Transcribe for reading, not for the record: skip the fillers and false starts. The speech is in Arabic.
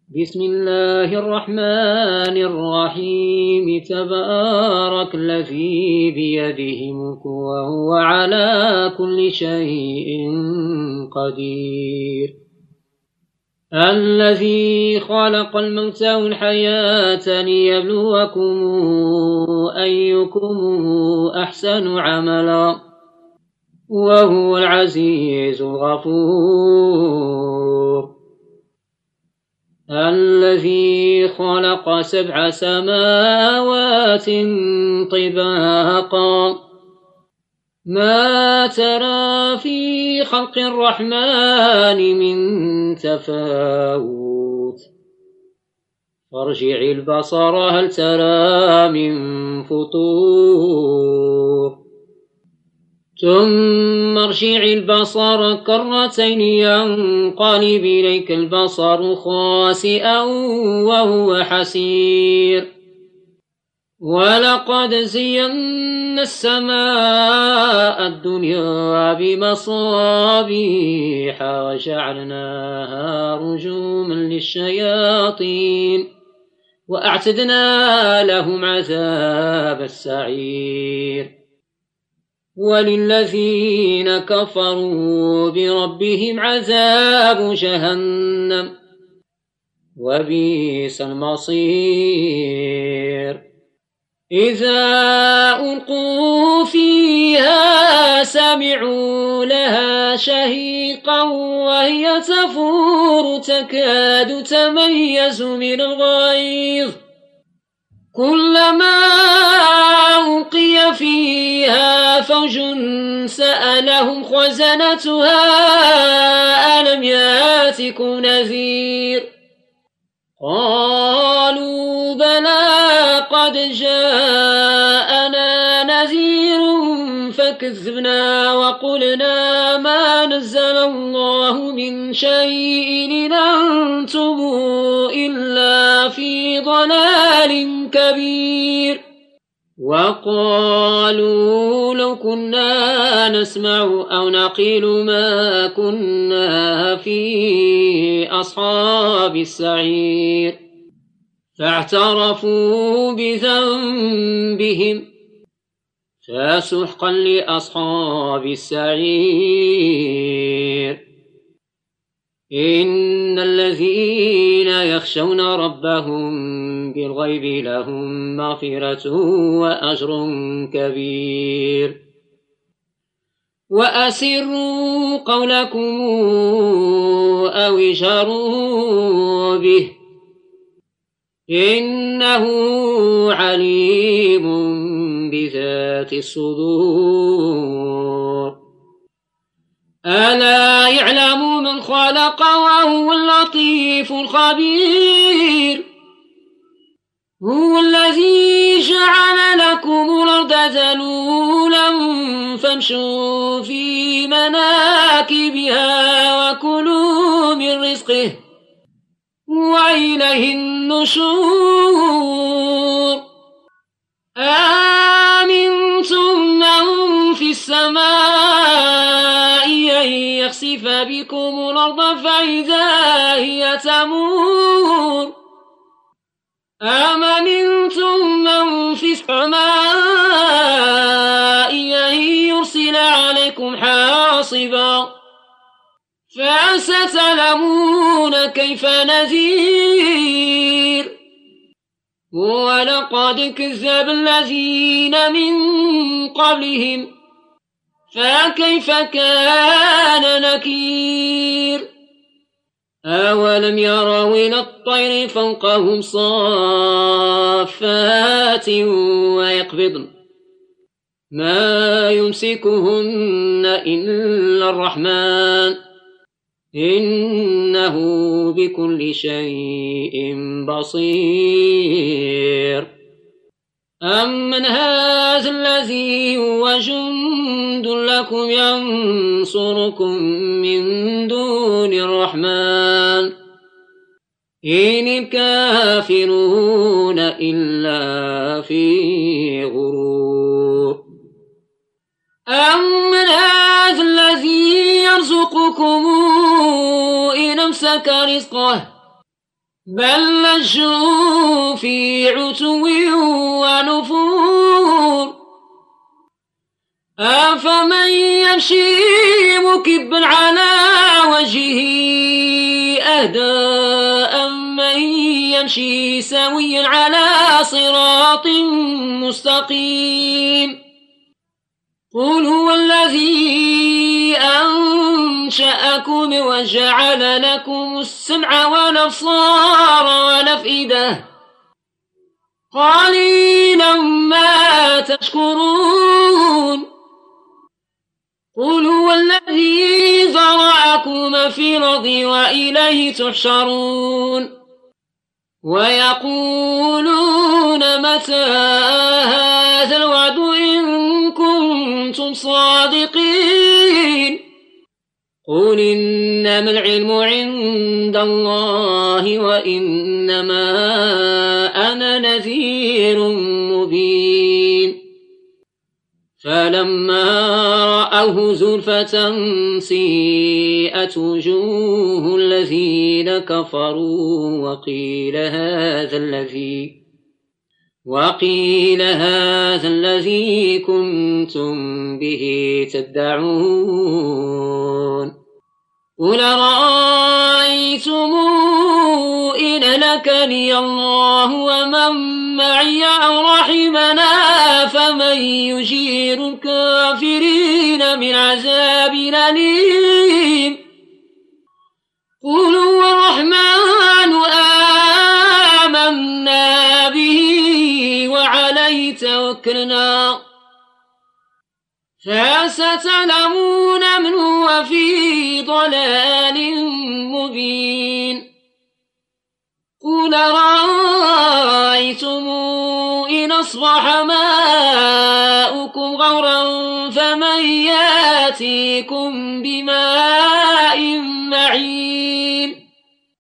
بسم الله الرحمن الرحيم تبارك الذي بيده ملك وهو على كل شيء قدير الذي خلق الموت والحياة ليبلوكم أيكم أحسن عملا وهو العزيز الغفور الذي خلق 7 سماوات طباقا ما ترى في خلق الرحمن من تفاوت فارجع البصر هل ترى من فطور ثم ارجع البصر كرتين ينقلب إليك البصر خاسئا وهو حسير ولقد زينا السماء الدنيا بمصابيح وجعلناها رجوما للشياطين وأعتدنا لهم عذاب السعير وللذين كفروا بربهم عذاب جهنم وبئس المصير إذا ألقوا فيها سمعوا لها شهيقا وهي تفور تكاد تميز من الغيظ كلما ألقي فيها فوج سألهم خزنتها ألم يأتكم نذير قالوا بلى قد جاءنا نذير فكذبنا وقلنا ما نزل الله من شيء إن أنتم إلا في ضلال كبير وقالوا لو كنا نسمع أو نعقل ما كنا في أصحاب السعير فاعترفوا بذنبهم فسحقا لأصحاب السعير إن الذين يخشون ربهم بالغيب لهم مغفرة وأجر كبير وأسروا قولكم أو اجهروا به إنه عليم بذات الصدور ألا يعلم من خلق وهو اللطيف الخبير هو الذي جعل لكم الأرض ذلولا فامشوا في مناكبها وكلوا من رزقه وإليه النشور آمنتم من في السماء أن يخسف بكم الأرض فإذا هي تمور أم أمنتم من في السماء أن يرسل عليكم حاصبا فستعلمون كيف نذير ولقد كذب الذين من قبلهم فكيف كان نكير أولم يروا إلى الطير فوقهم صافات ويقبضن ما يمسكهن إلا الرحمن إنه بكل شيء بصير أمن هذا الذي هو جند لكم ينصركم من دون الرحمن إن الكافرون إلا في غرور أمن هذا الذي يرزقكم إن أمسك رزقه بل لجوا في عتو ونفور أفمن يمشي مكبا على وجهه أهدى أمن يمشي سويا على صراط مستقيم قل هو الذي أنشأكم وجعل لكم السمع والأبصار والأفئدة قليلا ما تشكرون قل هو الذي ذرأكم في الأرض وإليه تحشرون ويقولون متى هذا الوعد إن كنتم صادقين قل إنما العلم عند الله وإنما أنا نذير مبين فلما رأوه زلفة سيئت وجوه الذين كفروا وقيل هذا الذي كنتم به تدعون قل رأيتم إن لكني الله ومن معي أو رحمنا فمن يجير الكافرين من عذاب أليم قل هو الرحمن آمنا به وعليه توكلنا فستعلمون من هو في ضلال مبين قل رأيتم إن أصبح ماؤكم غورا فمن يأتيكم بماء معين